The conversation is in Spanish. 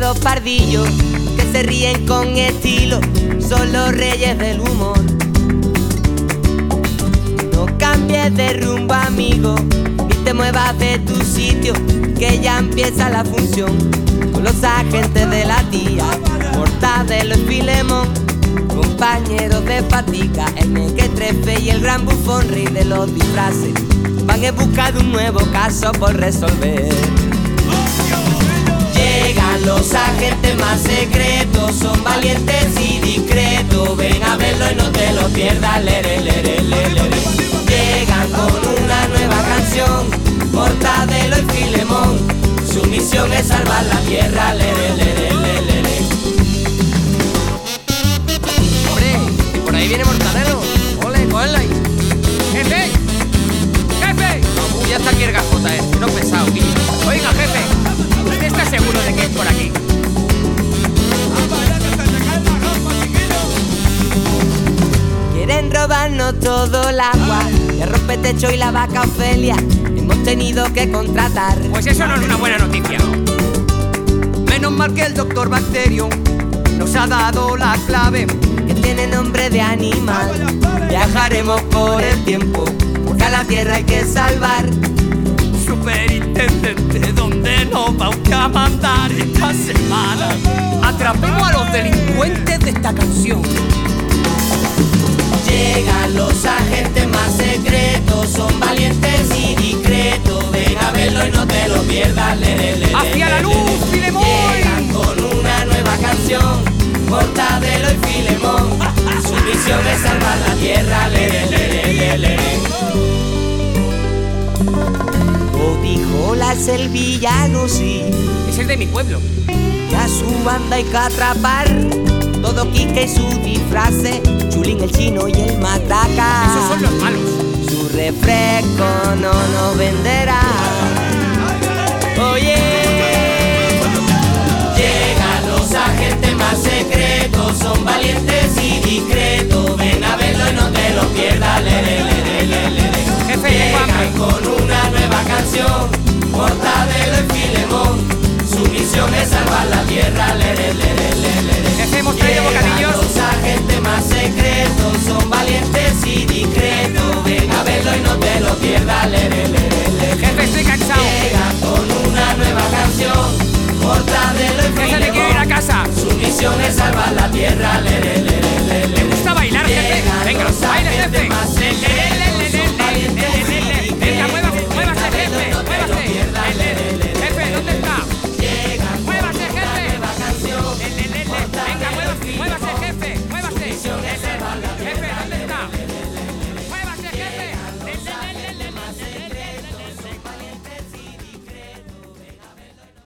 dos pardillos que se ríen con estilo, son los reyes del humor. No cambies de rumbo, amigo, ni te muevas de tu sitio, que ya empieza la función. Con los agentes de la tía, Mortadelo y Filemón, compañeros de fatiga, el mequetrefe y el gran bufón, rey de los disfraces, van en busca de un nuevo caso por resolver. Llegan los agentes más secretos, son valientes y discretos, ven a verlo y no te lo pierdas, lere, lere, lere, lere. Llegan con una nueva canción, Mortadelo y Filemón, su misión es salvar la tierra, lere, lere, lere, lere. Hombre, y por ahí viene Mortadelo. Ole, cógelo ahí. ¡Jefe! ¡Jefe! No, ya está aquí el gafota, no pesado, tío. Oiga, jefe, ¿usted está seguro de que es por aquí? Quieren robarnos todo el agua, el rompetecho y la vaca Ofelia, hemos tenido que contratar. Pues eso no es una buena noticia. Menos mal que el doctor Bacterio nos ha dado la clave, que tiene nombre de animal. Viajaremos por el tiempo, porque a la tierra hay que salvar. Superintendente, ¿dónde nos va usted a mandar esta semana? Atrapemos a los delincuentes de esta canción. Llegan los agentes más secretos, son valientes y discretos, ven a verlo y no te lo pierdas, lere, lere, ¡Hacia la luz, Filemón! Llegan con una nueva canción, Mortadelo y Filemón, su misión es salvar la tierra, lere, lere, lere, lere. Oh, dijo las el villano, sí, Ese es de mi pueblo. que a su banda hay que atrapar, todo Quique y su disfrace, Chulín el chino y el mataca. Esos son los malos. Su refresco no nos venderá. Oye, llegan los agentes más secretos, son valientes y discretos, ven a verlo y no te lo pierdas, lere, lere, lere, lere. Jefe, tengo hambre. Llegan con una nueva canción, Mortadelo y Filemón, su misión es salvar la tierra, lere, lere, lere, lere. Jefe, hemos traído bocadillos. Los agentes más secretos, son valientes y discretos, ven a verlo y no te lo pierdas, lere, lere, lere. Jefe, estoy cansado. Llegan con una nueva canción, Mortadelo y Jefe, me quiero ir a Filemón, casa. su misión es salvar la tierra, lere, lere.